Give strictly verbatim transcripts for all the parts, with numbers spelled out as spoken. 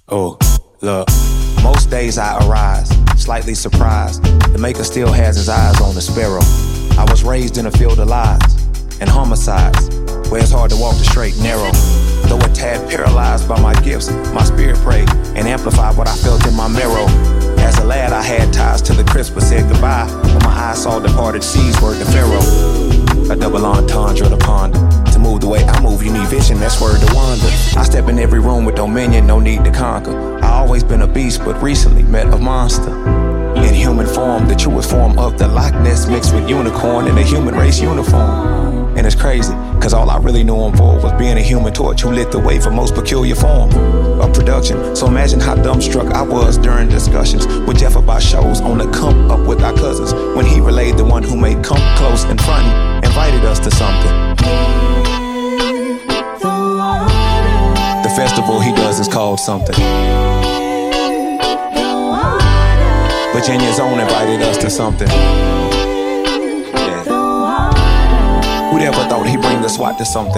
Oh, look, most days I arise, slightly surprised. The maker still has his eyes on the sparrow. I was raised in a field of lies and homicides, where it's hard to walk the straight and narrow. Though a tad paralyzed by my gifts, my spirit prayed and amplified what I felt in my marrow. As a lad, I had ties to the crisp, but said goodbye when my eyes saw departed seas, word to Pharaoh. A double entendre to ponder. To move the way I move, you need vision, that's word to wander. I step in every room with dominion, no need to conquer. I always been a beast, but recently met a monster. In human form, the truest form of the Loch Ness mixed with unicorn in a human race uniform. And it's crazy, cause all I really knew him for was being a human torch who lit the way for most peculiar form of production. So imagine how dumbstruck I was during discussions with Jeff about shows on the come up with our cousins, when he relayed the one who made come close and front invited us to something. The festival he does is called something. Virginia's own invited us to something. Yeah. Who'd ever thought he'd bring the SWAT to something?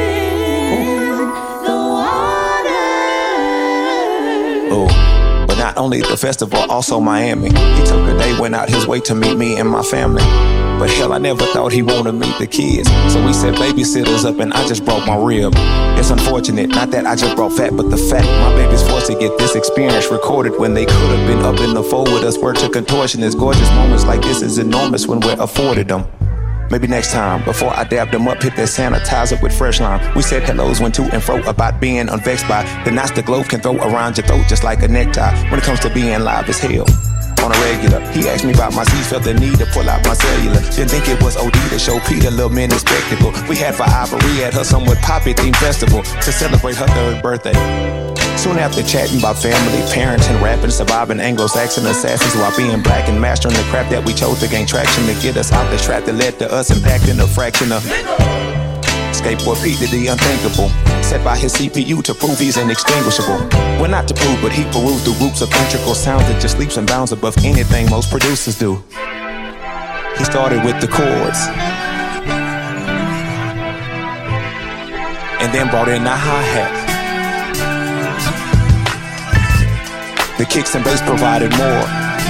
Oh, but not only the festival, also Miami. He took a day, went out his way to meet me and my family. But hell, I never thought he wanted to meet the kids. So we set babysitters up and I just brought my rib. It's unfortunate, not that I just brought fat, but the fact my baby's forced to get this experience recorded when they could have been up in the fold with us. Word to contortionists, gorgeous moments like this is enormous when we're afforded them. Maybe next time, before I dabbed them up, hit that sanitizer with fresh lime. We said hellos, went to and fro about being unvexed by the knots the globe can throw around your throat just like a necktie. When it comes to being live as hell. On a regular, he asked me about my seeds, felt the need to pull out my cellular. Didn't think it was O D to show Peter little mini spectacle. We had for Ivory at her somewhat poppy themed festival to celebrate her third birthday. Soon after chatting about family, parenting, rapping, surviving Anglo-Saxon assassins while being black and mastering the crap that we chose to gain traction to get us out the trap that led to us impacting a fraction of Skateboard Pete did the unthinkable, set by his C P U to prove he's inextinguishable. Well, not to prove, but he perused the roots of integral sounds that just leaps and bounds above anything most producers do. He started with the chords, and then brought in the hi-hat. The kicks and bass provided more.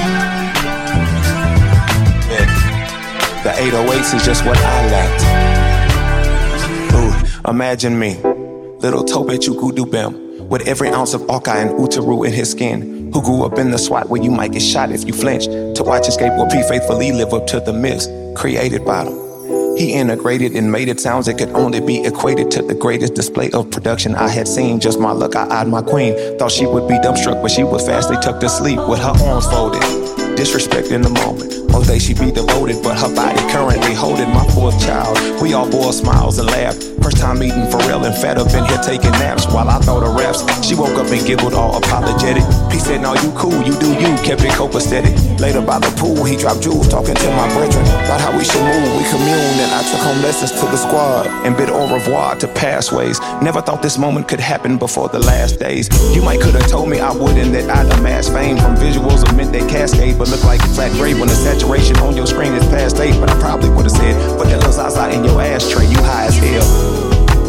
Yeah. The eight oh eights is just what I lacked. Ooh, imagine me, little Tope Chukudubem, with every ounce of Orca and Utaru in his skin, who grew up in the SWAT where you might get shot if you flinch, to watch his skateboard P faithfully live up to the myths created by them. He integrated and made it sounds that could only be equated to the greatest display of production I had seen. Just my luck, I eyed my queen. Thought she would be dumbstruck, but she was fastly tucked to sleep with her arms folded. Disrespect in the moment. Most days she be devoted, but her body currently holding my fourth child. We all bore smiles and laughed. First time meeting Pharrell and fat up in here taking naps while I thought of raps. She woke up and giggled all apologetic. He said, no, you cool, you do you, kept it copacetic. Later by the pool, he dropped jewels, talking to my brethren about how we should move. We communed and I took home lessons to the squad and bid au revoir to past ways. Never thought this moment could happen before the last days. You might could have told me I wouldn't, that I'd amass fame from visuals of mint that cascade, but look like a flat grade when the saturation on your screen is past eight. But I probably would have said, put that little Zaza in your ashtray, you high as hell.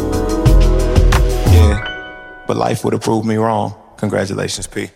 Yeah, but life would have proved me wrong. Congratulations, P.